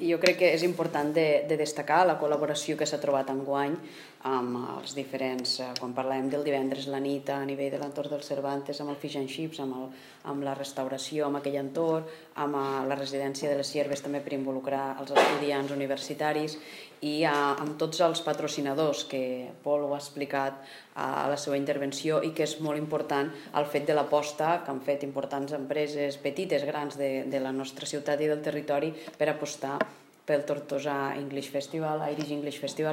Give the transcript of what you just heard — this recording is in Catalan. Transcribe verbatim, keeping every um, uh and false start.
jo crec que és important de, de destacar la col·laboració que s'ha trobat enguany amb els diferents, quan parlàvem del divendres la nit a nivell de l'entorn del Cervantes, amb el Fish and Chips, amb, el, amb la restauració, amb aquell entorn, amb la residència de les Cierves també per involucrar els estudiants universitaris i amb tots els patrocinadors que Pol ho ha explicat a la seva intervenció i que és molt important el fet de l'aposta que han fet importants empreses petites, grans de, de la nostra ciutat i del territori per apostar pel Tortosa English Festival, Irish English Festival,